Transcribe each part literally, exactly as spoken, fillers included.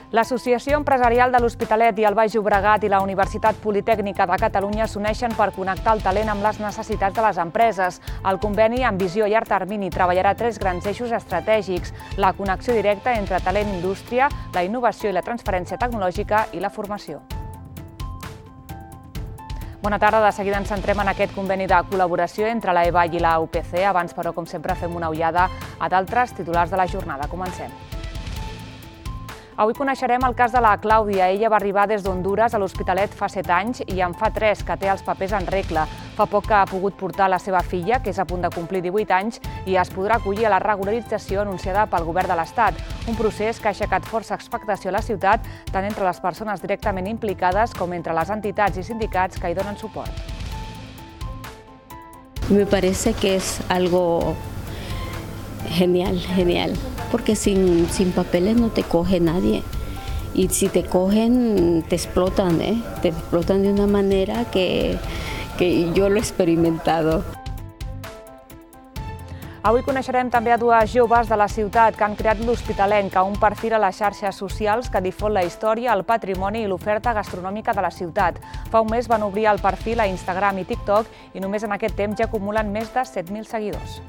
L'Associació Empresarial de l'Hospitalet i el Baix Llobregat i la Universitat Politècnica de Catalunya s'uneixen per connectar el talent amb les necessitats de les empreses. El conveni, amb visió a llarg termini, treballarà tres grans eixos estratègics: la connexió directa entre talent i indústria, la innovació i la transferència tecnològica i la formació. Bona tarda, de seguida ens centrem en aquest conveni de col·laboració entre la E B A i la U P C. Abans, però, com sempre, fem una ullada a d'altres titulars de la jornada. Comencem. Avui coneixerem el cas de la Clàudia. Ella va arribar des d'Hondures a l'Hospitalet fa set anys i en fa tres que té els papers en regla. Fa poc que ha pogut portar la seva filla, que és a punt de complir divuit anys, i es podrà acollir a la regularització anunciada pel Govern de l'Estat. Un procés que ha aixecat força expectació a la ciutat, tant entre les persones directament implicades com entre les entitats i sindicats que hi donen suport. Me parece que es algo genial, genial, porque sin, sin papeles no te coge nadie. Y si te cogen, te explotan, ¿eh? Te explotan de una manera que, que yo lo he experimentado. Avui coneixerem també a dues joves de la ciutat que han creat l'Hospitalenca, un perfil a les xarxes socials que difon la història, el patrimoni i l'oferta gastronòmica de la ciutat. Fa un mes van obrir el perfil a Instagram i TikTok i només en aquest temps ja acumulen més de set mil seguidors.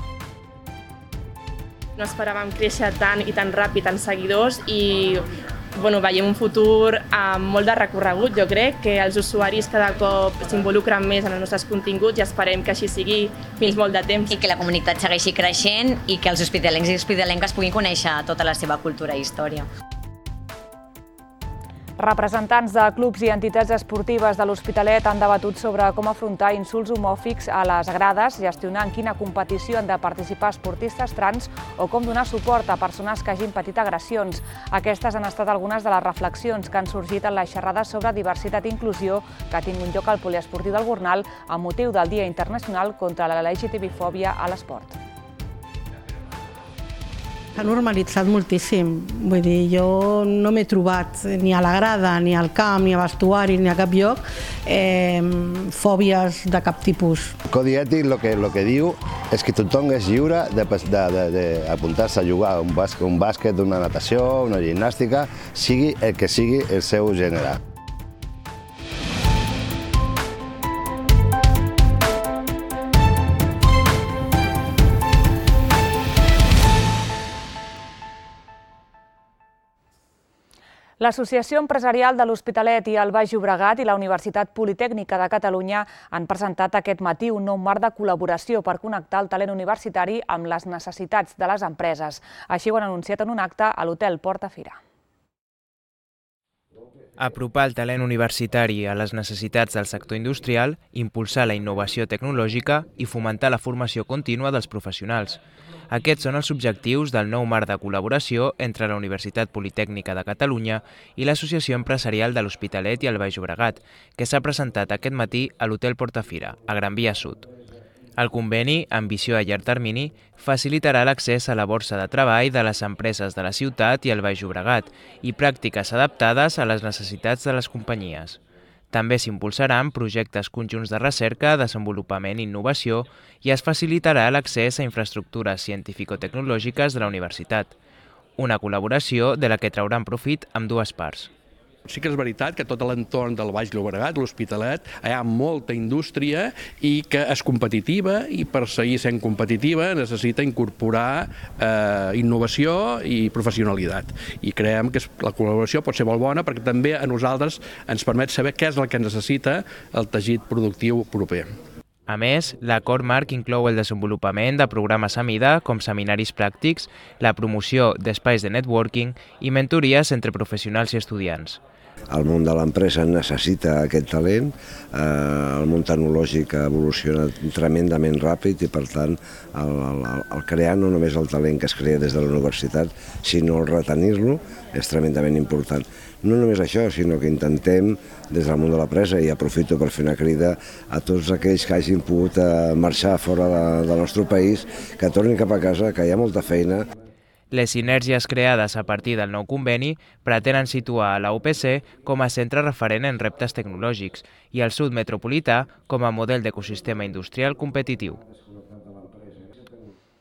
No esperàvem créixer tant i tan ràpid en seguidors i bueno, veiem un futur amb molt de recorregut. Jo crec que els usuaris cada cop s'involucren més en els nostres continguts i esperem que així sigui fins molt de temps. I que la comunitat segueixi creixent i que els hospitalencs i hospitalenques puguin conèixer tota la seva cultura i història. Representants de clubs i entitats esportives de l'Hospitalet han debatut sobre com afrontar insults homòfics a les grades, gestionar en quina competició han de participar esportistes trans o com donar suport a persones que hagin patit agressions. Aquestes han estat algunes de les reflexions que han sorgit en les xerrades sobre diversitat i inclusió que ha tingut lloc al poliesportiu del Gornal amb motiu del Dia Internacional contra la L G T B-fòbia a l'esport. S'ha normalitzat moltíssim. Vull dir, jo no m'he trobat ni a la grada, ni al camp, ni a vestuari, ni a cap lloc eh, fòbies de cap tipus. El codi ètic el que, lo que diu és que tothom és lliure d'apuntar-se a jugar un bàsquet, un bàsquet, una natació, una gimnàstica, sigui el que sigui el seu gènere. L'Associació Empresarial de l'Hospitalet i el Baix Llobregat i la Universitat Politècnica de Catalunya han presentat aquest matí un nou marc de col·laboració per connectar el talent universitari amb les necessitats de les empreses. Així ho han anunciat en un acte a l'Hotel Portafira. Apropar el talent universitari a les necessitats del sector industrial, impulsar la innovació tecnològica i fomentar la formació contínua dels professionals. Aquests són els objectius del nou marc de col·laboració entre la Universitat Politècnica de Catalunya i l'Associació Empresarial de l'Hospitalet i el Baix Llobregat, que s'ha presentat aquest matí a l'Hotel Portafira, a Gran Via Sud. El conveni, amb visió a llarg termini, facilitarà l'accés a la borsa de treball de les empreses de la ciutat i el Baix Llobregat i pràctiques adaptades a les necessitats de les companyies. També s'impulsaran projectes conjunts de recerca, desenvolupament i innovació i es facilitarà l'accés a infraestructures científico-tecnològiques de la universitat. Una col·laboració de la que trauran profit ambdues parts. Sí que és veritat que tot l'entorn del Baix Llobregat, l'Hospitalet, hi ha molta indústria i que és competitiva i per seguir sent competitiva necessita incorporar eh, innovació i professionalitat. I creiem que la col·laboració pot ser molt bona perquè també a nosaltres ens permet saber què és el que necessita el teixit productiu proper. A més, l'acord marc inclou el desenvolupament de programes a mida com seminaris pràctics, la promoció d'espais de networking i mentories entre professionals i estudiants. El món de l'empresa necessita aquest talent, el món tecnològic evoluciona tremendament ràpid i per tant el, el, el crear no només el talent que es crea des de la universitat, sinó el retenir-lo és tremendament important. No només això, sinó que intentem des del món de l'empresa, i aprofito per fer una crida a tots aquells que hagin pogut marxar fora de, del nostre país, que tornin cap a casa, que hi ha molta feina. Les sinergies creades a partir del nou conveni pretenen situar a la U P C com a centre referent en reptes tecnològics i el sud metropolità com a model d'ecosistema industrial competitiu.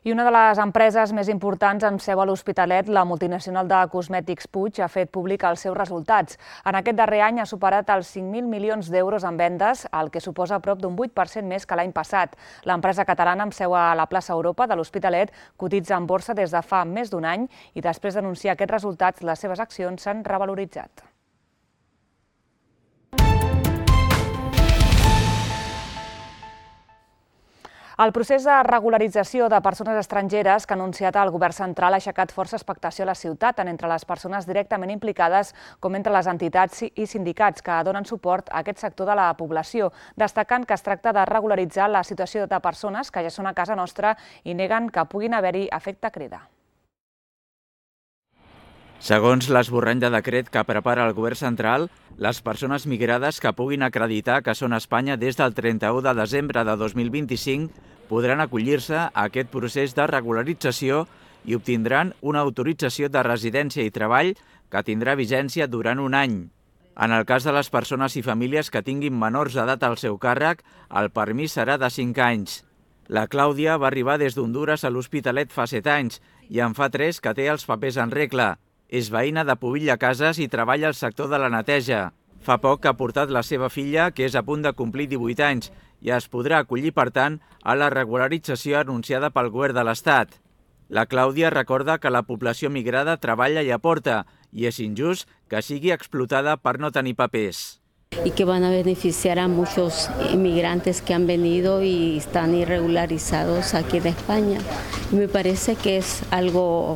I una de les empreses més importants amb seu a l'Hospitalet, la multinacional de cosmètics Puig, ha fet públic els seus resultats. En aquest darrer any ha superat els cinc mil milions d'euros en vendes, el que suposa prop d'un vuit per cent més que l'any passat. L'empresa catalana amb seu a la plaça Europa de l'Hospitalet cotitza en borsa des de fa més d'un any i després d'anunciar aquests resultats, les seves accions s'han revaloritzat. El procés de regularització de persones estrangeres que ha anunciat el govern central ha aixecat força expectació a la ciutat, tant entre les persones directament implicades com entre les entitats i sindicats que donen suport a aquest sector de la població, destacant que es tracta de regularitzar la situació de persones que ja són a casa nostra i neguen que puguin haver-hi efecte crida. Segons l'esborrany de decret que prepara el govern central, les persones migrades que puguin acreditar que són a Espanya des del trenta-u de desembre de dos mil vint-i-cinc podran acollir-se a aquest procés de regularització i obtindran una autorització de residència i treball que tindrà vigència durant un any. En el cas de les persones i famílies que tinguin menors d'edat al seu càrrec, el permís serà de cinc anys. La Clàudia va arribar des d'Hondures a l'Hospitalet fa set anys i en fa tres que té els papers en regla. És veïna de Pobilla Cases i treballa al sector de la neteja. Fa poc que ha portat la seva filla, que és a punt de complir divuit anys, i es podrà acollir, per tant, a la regularització anunciada pel govern de l'Estat. La Clàudia recorda que la població migrada treballa i aporta, i és injust que sigui explotada per no tenir papers. Y que van a beneficiar a muchos inmigrantes que han venido y están irregularizados aquí en España. Y me parece que es algo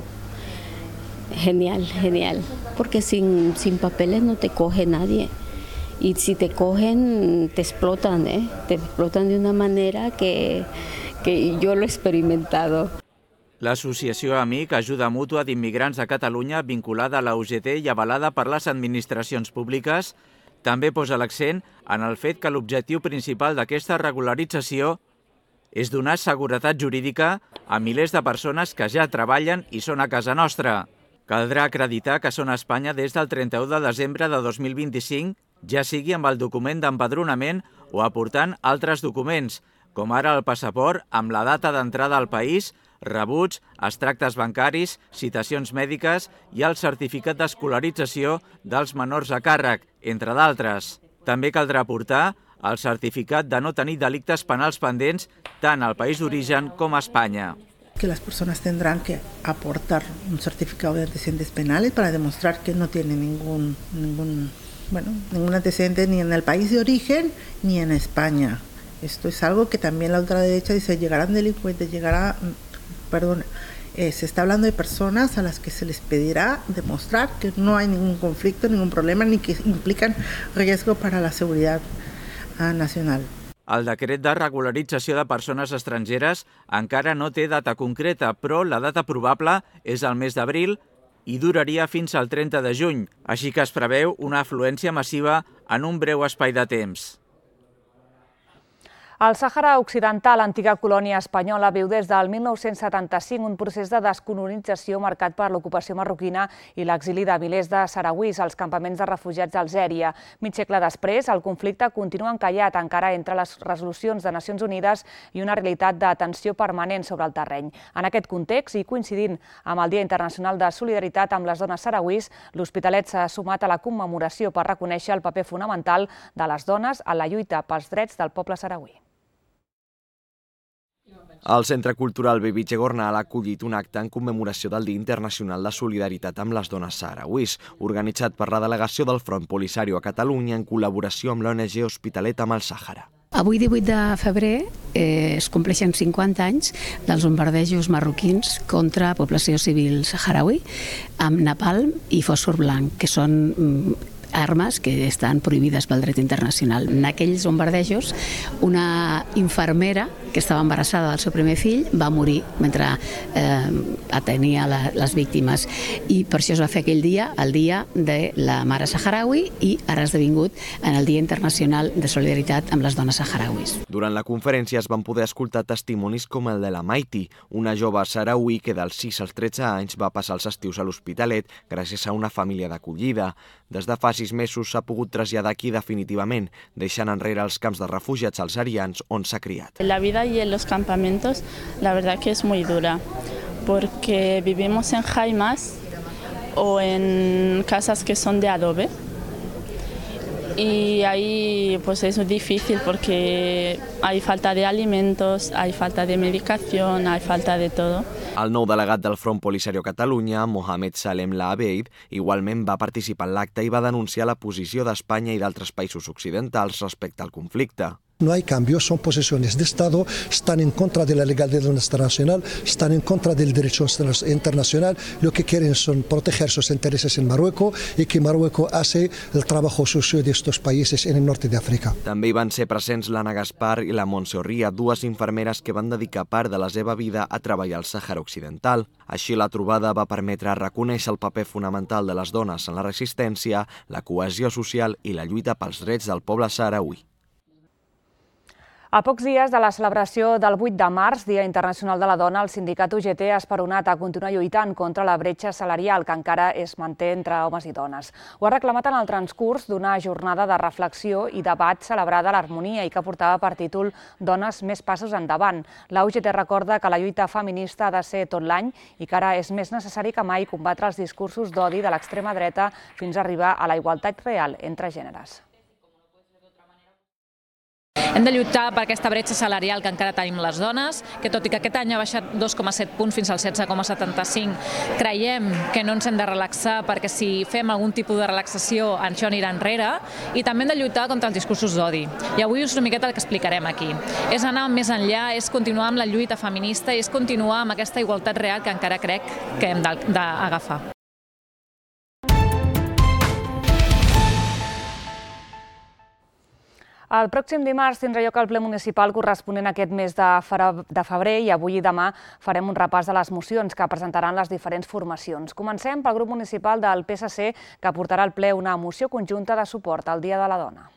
genial, genial, porque sin, sin papeles no te coge nadie. Y si te cogen, te explotan, ¿eh? Te explotan de una manera que, que yo lo he experimentado. L'associació Amic, Ajuda Mútua d'Immigrants de Catalunya, vinculada a la U G T i avalada per les administracions públiques, també posa l'accent en el fet que l'objectiu principal d'aquesta regularització és donar seguretat jurídica a milers de persones que ja treballen i són a casa nostra. Caldrà acreditar que són a Espanya des del trenta-u de desembre de dos mil vint-i-cinc, ja sigui amb el document d'empadronament o aportant altres documents, com ara el passaport amb la data d'entrada al país, rebuts, extractes bancaris, citacions mèdiques i el certificat d'escolarització dels menors a càrrec, entre d'altres. També caldrà aportar el certificat de no tenir delictes penals pendents tant al país d'origen com a Espanya. Que las personas tendrán que aportar un certificado de antecedentes penales para demostrar que no tienen ningún, ningún, bueno, ningún antecedente ni en el país de origen ni en España. Esto es algo que también la ultraderecha dice, llegarán delincuentes, llegará, perdón, eh, se está hablando de personas a las que se les pedirá demostrar que no hay ningún conflicto, ningún problema, ni que implican riesgo para la seguridad ah, nacional. El decret de regularització de persones estrangeres encara no té data concreta, però la data probable és el mes d'abril i duraria fins al trenta de juny, així que es preveu una afluència massiva en un breu espai de temps. El Sàhara Occidental, antiga colònia espanyola, viu des del mil nou-cents setanta-cinc un procés de descolonització marcat per l'ocupació marroquina i l'exili de milers de sarauís als campaments de refugiats d'Algèria. Mig segle després, el conflicte continua encallat encara entre les resolucions de Nacions Unides i una realitat de tensió permanent sobre el terreny. En aquest context, i coincidint amb el Dia Internacional de Solidaritat amb les dones sarauís, l'Hospitalet s'ha sumat a la commemoració per reconèixer el paper fonamental de les dones en la lluita pels drets del poble sarauí. El Centre Cultural Bebitxe Gornal ha acollit un acte en commemoració del Dia Internacional de Solidaritat amb les dones sahrauís, organitzat per la delegació del Front Polisario a Catalunya en col·laboració amb l'O N G Hospitalet amb el Sàhara. Avui, divuit de febrer, eh, es compleixen cinquanta anys dels bombardejos marroquins contra la població civil saharaui amb napalm i fòsfor blanc, que són mm, armes que estan prohibides pel dret internacional. En aquells bombardejos, una infermera que estava embarassada del seu primer fill va morir mentre eh, atenia la, les víctimes, i per això es va fer aquell dia, el dia de la mare saharaui, i ara ha esdevingut en el Dia Internacional de Solidaritat amb les dones saharauis. Durant la conferència es van poder escoltar testimonis com el de la Maiti, una jove saharaui que dels sis als tretze anys va passar els estius a l'Hospitalet gràcies a una família d'acollida. Des de fa sis sis mesos s'ha pogut traslladar aquí definitivament, deixant enrere els camps de refugiats algerians on s'ha criat. La vida y en los campamentos, la verdad que es muy dura, porque vivimos en jaimas o en casas que son de adobe. Y ahí pues es difícil porque hay falta de alimentos, hay falta de medicación, hay falta de todo. El nou delegat del Front Polisario a Catalunya, Mohamed Salem Lahabeib, igualment va participar en l'acte i va denunciar la posició d'Espanya i d'altres països occidentals respecte al conflicte. No hay cambio, son posiciones de Estado, están en contra de la legalidad internacional, están en contra del derecho internacional, lo que quieren son proteger sus intereses en Marruecos y que Marruecos hace el trabajo sucio de estos países en el norte de África. També hi van ser presents l'Anna Gaspar i la Montse Orria, dues infermeres que van dedicar part de la seva vida a treballar al Sàhara Occidental. Així, la trobada va permetre reconèixer el paper fonamental de les dones en la resistència, la cohesió social i la lluita pels drets del poble saharaui. A pocs dies de la celebració del vuit de març, Dia Internacional de la Dona, el sindicat U G T ha esperonat a continuar lluitant contra la bretxa salarial que encara es manté entre homes i dones. Ho ha reclamat en el transcurs d'una jornada de reflexió i debat celebrada a l'Harmonia i que portava per títol Dones més passos endavant. La U G T recorda que la lluita feminista ha de ser tot l'any i que ara és més necessari que mai combatre els discursos d'odi de l'extrema dreta fins a arribar a la igualtat real entre gèneres. Hem de lluitar per aquesta bretxa salarial que encara tenim les dones, que tot i que aquest any ha baixat dos coma set punts fins al setze coma setanta-cinc, creiem que no ens hem de relaxar perquè si fem algun tipus de relaxació això anirà enrere, i també hem de lluitar contra els discursos d'odi. I avui és una miqueta el que explicarem aquí. És anar més enllà, és continuar amb la lluita feminista i és continuar amb aquesta igualtat real que encara crec que hem d'agafar. El pròxim dimarts tindrà lloc el ple municipal corresponent a aquest mes de febrer i avui i demà farem un repàs de les mocions que presentaran les diferents formacions. Comencem pel grup municipal del P S C, que portarà al ple una moció conjunta de suport al Dia de la Dona.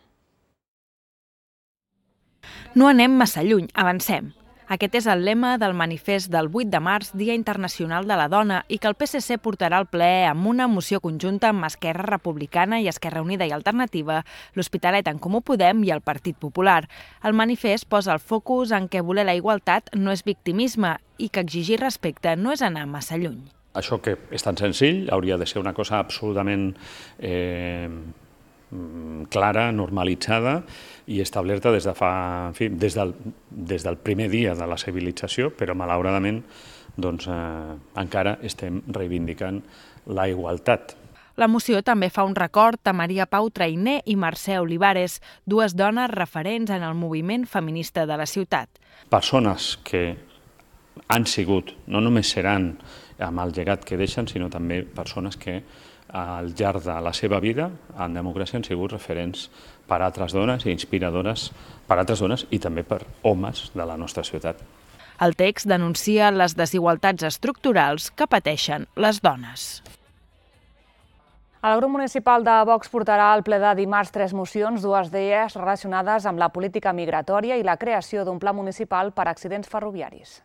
No anem massa lluny, avancem. Aquest és el lema del manifest del vuit de març, Dia Internacional de la Dona, i que el P S C portarà al ple amb una moció conjunta amb Esquerra Republicana i Esquerra Unida i Alternativa, l'Hospitalet en Comú Podem i el Partit Popular. El manifest posa el focus en què voler la igualtat no és victimisme i que exigir respecte no és anar massa lluny. Això que és tan senzill hauria de ser una cosa absolutament eh, clara, normalitzada i establerta des de fa, en fi, des del, des del primer dia de la civilització, però malauradament doncs, eh, encara estem reivindicant la igualtat. La moció també fa un record a Maria Pau Trainer i Mercè Olivares, dues dones referents en el moviment feminista de la ciutat. Persones que han sigut, no només seran amb el llegat que deixen, sinó també persones que al llarg de la seva vida en democràcia han sigut referents per a altres dones i inspiradores per a altres dones i també per homes de la nostra ciutat. El text denuncia les desigualtats estructurals que pateixen les dones. El grup municipal de Vox portarà al ple de dimarts tres mocions, dues d'elles relacionades amb la política migratòria i la creació d'un pla municipal per a accidents ferroviaris.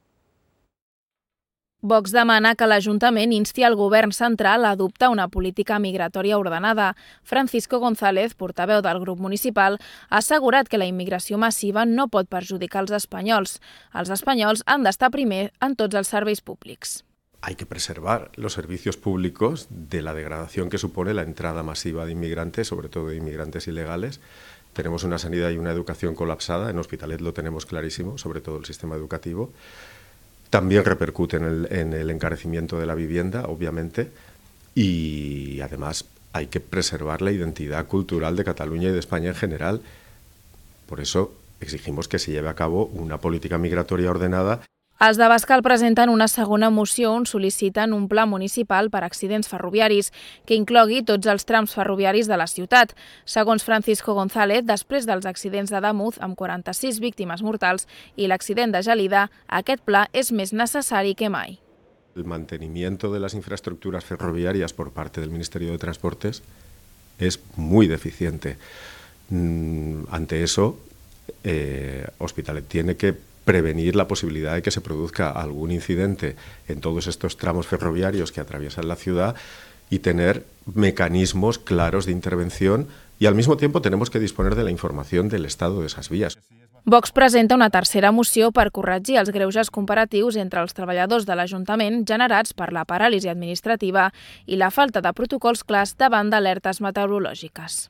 Vox demana que l'Ajuntament insti el govern central a adoptar una política migratòria ordenada. Francisco González, portaveu del grup municipal, ha assegurat que la immigració massiva no pot perjudicar els espanyols. Els espanyols han d'estar primer en tots els serveis públics. Hay que preservar los servicios públicos de la degradación que supone la entrada masiva de inmigrantes, sobre todo de inmigrantes ilegales. Tenemos una sanidad y una educación colapsada, en Hospitalet lo tenemos clarísimo, sobre todo el sistema educativo. También repercute en el, en el encarecimiento de la vivienda, obviamente, y además hay que preservar la identidad cultural de Cataluña y de España en general. Por eso exigimos que se lleve a cabo una política migratoria ordenada. Els de Bascal presenten una segona moció on sol·liciten un pla municipal per a accidents ferroviaris que inclogui tots els trams ferroviaris de la ciutat. Segons Francisco González, després dels accidents de Damuz amb quaranta-sis víctimes mortals i l'accident de Gelida, aquest pla és més necessari que mai. El mantenimiento de las infraestructuras ferroviarias por parte del Ministerio de Transportes es muy deficiente. Ante eso, eh, Hospitalet tiene que prevenir la posibilidad de que se produzca algún incidente en todos estos tramos ferroviarios que atraviesan la ciudad y tener mecanismos claros de intervención, y al mismo tiempo tenemos que disponer de la información del estado de esas vías. Vox presenta una tercera moció per corregir els greuges comparatius entre els treballadors de l'Ajuntament generats per la paràlisi administrativa i la falta de protocols clars davant d'alertes meteorològiques.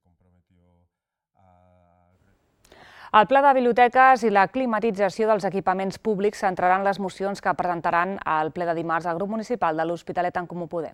El pla de biblioteques i la climatització dels equipaments públics centraran les mocions que presentaran al ple de dimarts al grup municipal de l'Hospitalet en Comú Podem.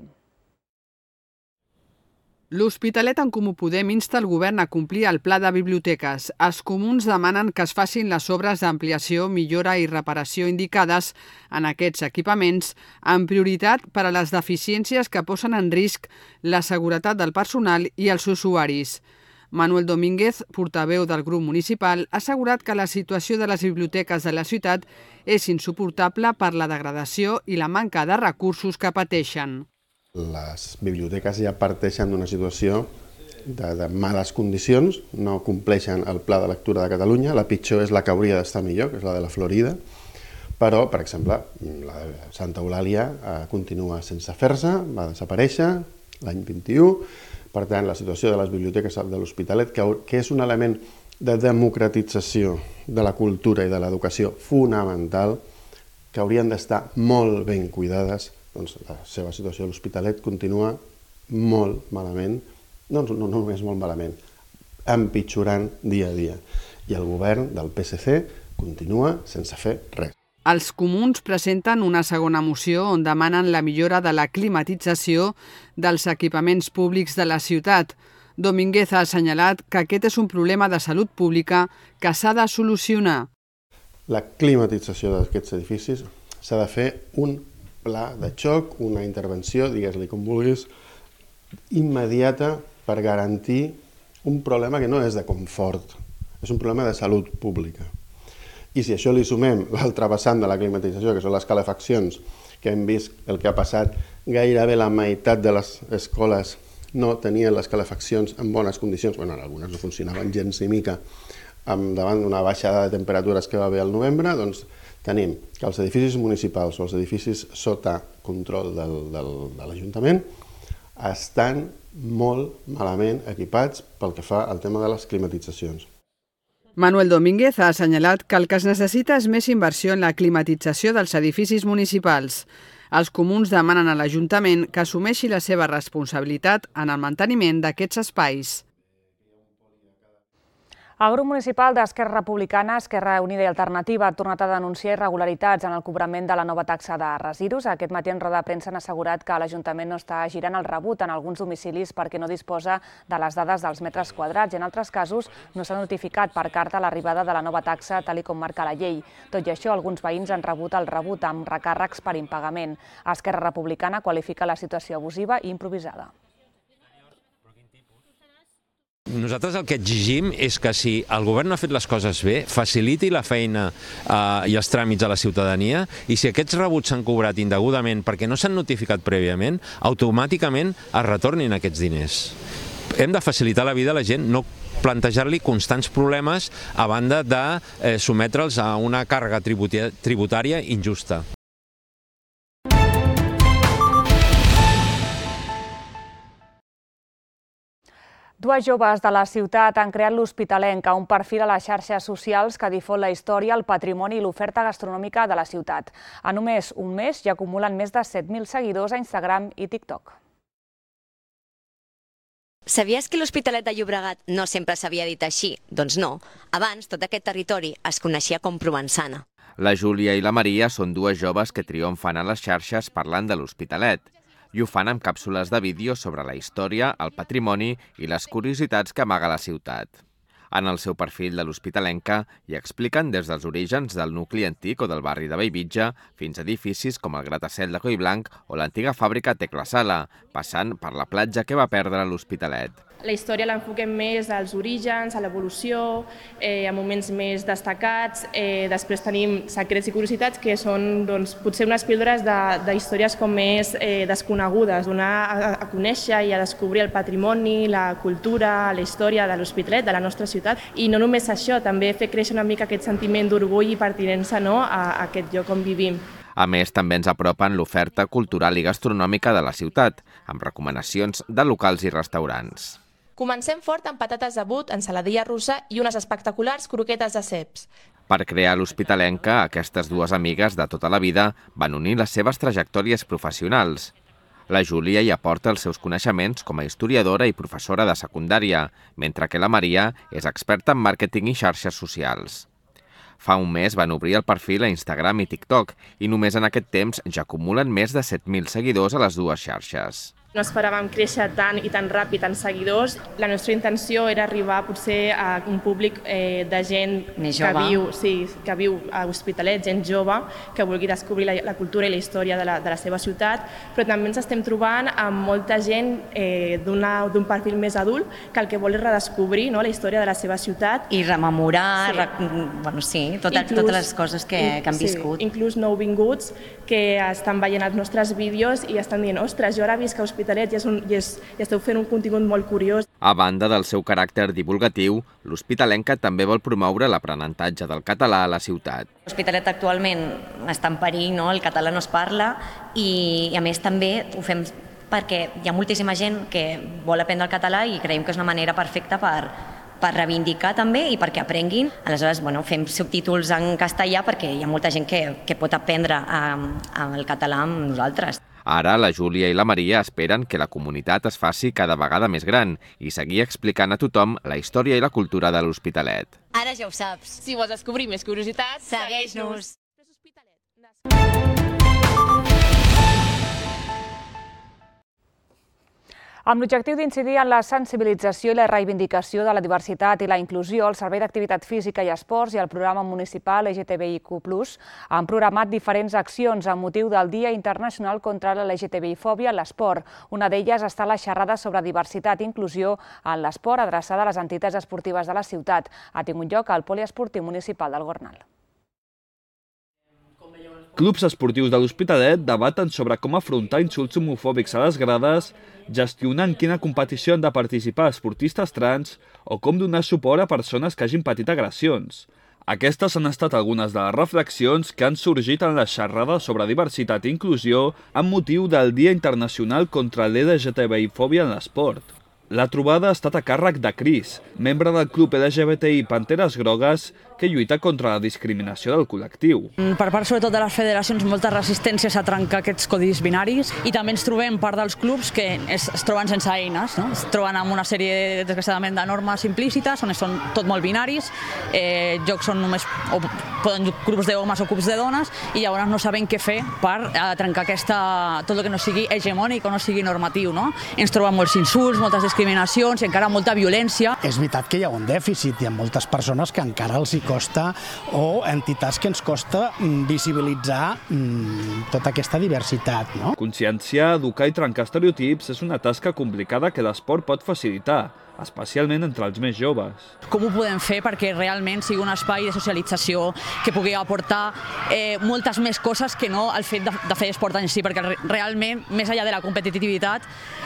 L'Hospitalet en Comú Podem insta el govern a complir el pla de biblioteques. Els comuns demanen que es facin les obres d'ampliació, millora i reparació indicades en aquests equipaments, amb prioritat per a les deficiències que posen en risc la seguretat del personal i els usuaris. Manuel Domínguez, portaveu del grup municipal, ha assegurat que la situació de les biblioteques de la ciutat és insuportable per la degradació i la manca de recursos que pateixen. Les biblioteques ja parteixen d'una situació de, de males condicions, no compleixen el Pla de Lectura de Catalunya, la pitjor és la que hauria d'estar millor, que és la de la Florida, però, per exemple, la de Santa Eulàlia eh, continua sense fer-se, va desaparèixer l'any vint-i-u, per tant, la situació de les biblioteques de l'Hospitalet, que, que és un element de democratització de la cultura i de l'educació fonamental, que haurien d'estar molt ben cuidades. Doncs la seva situació a l'Hospitalet continua molt malament, no, no, no només molt malament, empitjorant dia a dia. I el govern del P S C continua sense fer res. Els comuns presenten una segona moció on demanen la millora de la climatització dels equipaments públics de la ciutat. Domínguez ha assenyalat que aquest és un problema de salut pública que s'ha de solucionar. La climatització d'aquests edificis s'ha de fer un pla de xoc, una intervenció, digues-li com vulguis, immediata per garantir un problema que no és de confort, és un problema de salut pública. I si a això li sumem l'altre vessant de la climatització, que són les calefaccions, que hem vist el que ha passat, gairebé la meitat de les escoles no tenien les calefaccions en bones condicions, bueno, en algunes no funcionaven gens ni mica, davant d'una baixada de temperatures que va haver al novembre, doncs tenim que els edificis municipals o els edificis sota control del, del, de l'Ajuntament estan molt malament equipats pel que fa al tema de les climatitzacions. Manuel Domínguez ha assenyalat que el que es necessita és més inversió en la climatització dels edificis municipals. Els comuns demanen a l'Ajuntament que assumeixi la seva responsabilitat en el manteniment d'aquests espais. El grup municipal d'Esquerra Republicana, Esquerra Unida i Alternativa ha tornat a denunciar irregularitats en el cobrament de la nova taxa de residus. Aquest matí en roda de premsa han assegurat que l'Ajuntament no està girant el rebut en alguns domicilis perquè no disposa de les dades dels metres quadrats i en altres casos no s'ha notificat per carta l'arribada de la nova taxa tal com marca la llei. Tot i això, alguns veïns han rebut el rebut amb recàrrecs per impagament. Esquerra Republicana qualifica la situació abusiva i improvisada. Nosaltres el que exigim és que si el govern no ha fet les coses bé, faciliti la feina eh, i els tràmits a la ciutadania i si aquests rebuts s'han cobrat indegudament perquè no s'han notificat prèviament, automàticament es retornin aquests diners. Hem de facilitar la vida a la gent, no plantejar-li constants problemes a banda de eh, sotmetre'ls a una càrrega tributària injusta. Dues joves de la ciutat han creat l'Hospitalenca, un perfil a les xarxes socials que difon la història, el patrimoni i l'oferta gastronòmica de la ciutat. En només un mes ja acumulen més de set mil seguidors a Instagram i TikTok. Sabies que l'Hospitalet de Llobregat no sempre s'havia dit així? Doncs no. Abans, tot aquest territori es coneixia com Provençana. La Júlia i la Maria són dues joves que triomfen a les xarxes parlant de l'Hospitalet. I ho fan amb càpsules de vídeo sobre la història, el patrimoni i les curiositats que amaga la ciutat. En el seu perfil de l'Hospitalenca hi expliquen des dels orígens del nucli antic o del barri de Bellvitge fins a edificis com el gratacel de Collblanc o l'antiga fàbrica Tecla Sala, passant per la platja que va perdre l'Hospitalet. La història l'enfoquem més als orígens, a l'evolució, eh, a moments més destacats. Eh, després tenim secrets i curiositats que són doncs, potser unes píldores de, de històries com més eh, desconegudes, donar a, a conèixer i a descobrir el patrimoni, la cultura, la història de l'Hospitalet, de la nostra ciutat. I no només això, també fer créixer una mica aquest sentiment d'orgull i pertinença, no?, a, a aquest lloc on vivim. A més, també ens apropen l'oferta cultural i gastronòmica de la ciutat, amb recomanacions de locals i restaurants. Comencem fort amb patates de but, ensaladilla russa i unes espectaculars croquetes de ceps. Per crear l'Hospitalenca, aquestes dues amigues de tota la vida van unir les seves trajectòries professionals. La Júlia hi aporta els seus coneixements com a historiadora i professora de secundària, mentre que la Maria és experta en màrqueting i xarxes socials. Fa un mes van obrir el perfil a Instagram i TikTok i només en aquest temps ja acumulen més de set mil seguidors a les dues xarxes. No esperàvem créixer tant i tan ràpid en seguidors. La nostra intenció era arribar potser a un públic eh, de gent Més que jove. viu, sí, que viu a Hospitalet, gent jove, que vulgui descobrir la, la cultura i la història de la, de la seva ciutat, però també ens estem trobant amb molta gent eh, d'un perfil més adult que el que vol és redescobrir, no, la història de la seva ciutat. I rememorar, Sí. rec... bueno, sí, tota, Inclús- totes les coses que, que han sí, viscut. Inclús nouvinguts que estan veient els nostres vídeos i estan dient, ostres, jo ara visc a Hospitalet i, és un, i, és, i esteu fent un contingut molt curiós. A banda del seu caràcter divulgatiu, l'Hospitalenca també vol promoure l'aprenentatge del català a la ciutat. L'Hospitalet actualment està en perill, no? El català no es parla i, i a més també ho fem perquè hi ha moltíssima gent que vol aprendre el català i creiem que és una manera perfecta per, per reivindicar també i perquè aprenguin. Aleshores, bueno, fem subtítols en castellà perquè hi ha molta gent que, que pot aprendre eh, el català amb nosaltres. Ara, la Júlia i la Maria esperen que la comunitat es faci cada vegada més gran i seguir explicant a tothom la història i la cultura de l'Hospitalet. Ara ja ho saps. Si vols descobrir més curiositats, segueix-nos. Amb l'objectiu d'incidir en la sensibilització i la reivindicació de la diversitat i la inclusió, el Servei d'Activitat Física i Esports i el programa municipal L G T B I Q plus, han programat diferents accions amb motiu del Dia Internacional contra la L G T B I fòbia en l'esport. Una d'elles està la xerrada sobre diversitat i inclusió en l'esport adreçada a les entitats esportives de la ciutat. Ha tingut lloc al Poliesportiu Municipal del Gornal. Clubs esportius de l'Hospitalet debaten sobre com afrontar insults homofòbics a les grades, gestionant quina competició han de participar esportistes trans o com donar suport a persones que hagin patit agressions. Aquestes han estat algunes de les reflexions que han sorgit en la xerrada sobre diversitat i inclusió amb motiu del Dia Internacional contra l'L G T B I fòbia en l'esport. La trobada ha estat a càrrec de Cris, membre del club L G B T I Panteres Grogues, que lluita contra la discriminació del col·lectiu. Per part, sobretot, de les federacions, moltes resistències a trencar aquests codis binaris i també ens trobem part dels clubs que es, es troben sense eines, no? Es troben amb una sèrie, desgraciadament, de normes implícites on són tot molt binaris, eh, jocs són només, o poden jugar grups d'homes o grups de dones i llavors no sabem què fer per eh, trencar aquesta, tot el que no sigui hegemònic o no sigui normatiu, no? Ens troben molts insults, moltes discriminacions i encara molta violència. És veritat que hi ha un dèficit, hi ha moltes persones que encara els hi costa, o entitats que ens costa visibilitzar mm, tota aquesta diversitat, no? Conscienciar, educar i trencar estereotips és una tasca complicada que l'esport pot facilitar, especialment entre els més joves. Com ho podem fer perquè realment sigui un espai de socialització que pugui aportar eh, moltes més coses que no el fet de, de fer esport en si, perquè realment, més enllà de la competitivitat,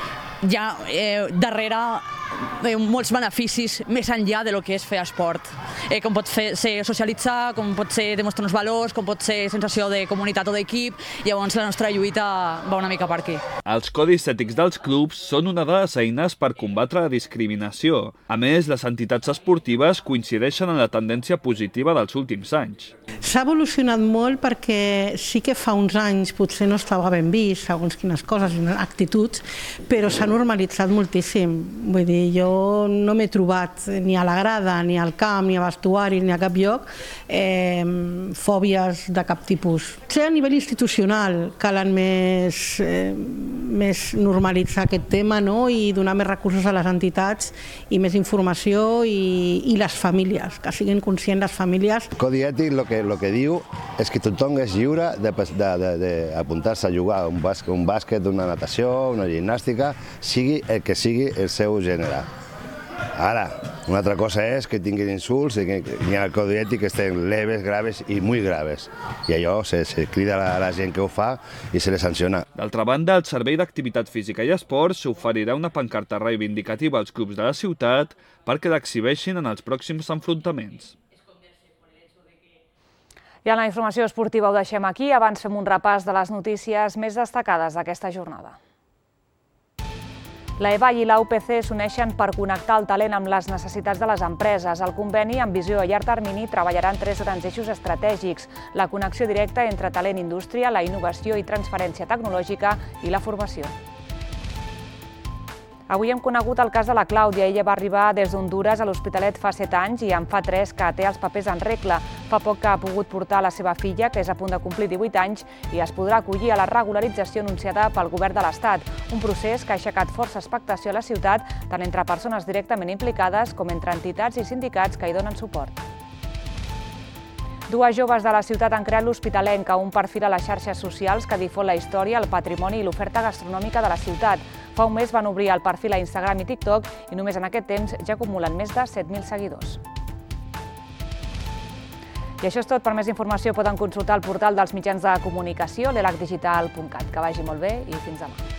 hi ha eh, darrere eh, molts beneficis més enllà de lo que és fer esport. Eh, com pot fer, ser socialitzar, com pot ser demostrar uns valors, com pot ser sensació de comunitat o d'equip, llavors la nostra lluita va una mica per aquí. Els codis ètics dels clubs són una de les eines per combatre la discriminació. A més, les entitats esportives coincideixen en la tendència positiva dels últims anys. S'ha evolucionat molt perquè sí que fa uns anys potser no estava ben vist, segons quines coses, actituds, però s'ha normalitzat moltíssim. Vull dir, jo no m'he trobat ni a la grada, ni al camp, ni a vestuari, ni a cap lloc, eh, fòbies de cap tipus. Potser a nivell institucional calen més, eh, més normalitzar aquest tema, no? I donar més recursos a les entitats i més informació i, i les famílies, que siguin conscients les famílies. El codi ètic el que, lo que diu és que tothom és lliure d'apuntar-se a jugar un bàsquet, un bàsquet, una natació, una gimnàstica, sigui el que sigui el seu gènere. Ara, una altra cosa és que tinguin insults, i que hi ha el codi ètic que estén leves, graves i molt graves. I allò se, se crida a la gent que ho fa i se les sanciona. D'altra banda, el Servei d'Activitat Física i Esports oferirà una pancarta reivindicativa als clubs de la ciutat perquè l'exhibeixin en els pròxims enfrontaments. I en la informació esportiva ho deixem aquí. Abans fem un repàs de les notícies més destacades d'aquesta jornada. La EVAI i la U P C s'uneixen per connectar el talent amb les necessitats de les empreses. El conveni, amb visió a llarg termini, treballarà en tres grans eixos estratègics: la connexió directa entre talent i indústria, la innovació i transferència tecnològica i la formació. Avui hem conegut el cas de la Clàudia. Ella va arribar des d'Hondures a l'Hospitalet fa set anys i en fa tres que té els papers en regla. Fa poc que ha pogut portar la seva filla, que és a punt de complir divuit anys, i es podrà acollir a la regularització anunciada pel govern de l'Estat. Un procés que ha aixecat força expectació a la ciutat, tant entre persones directament implicades com entre entitats i sindicats que hi donen suport. Dues joves de la ciutat han creat l'Hospitalenca, un perfil a les xarxes socials que difon la història, el patrimoni i l'oferta gastronòmica de la ciutat. Fa un mes van obrir el perfil a Instagram i TikTok i només en aquest temps ja acumulen més de set mil seguidors. I això és tot. Per més informació poden consultar el portal dels mitjans de comunicació, l'elac digital punt cat. Que vagi molt bé i fins demà.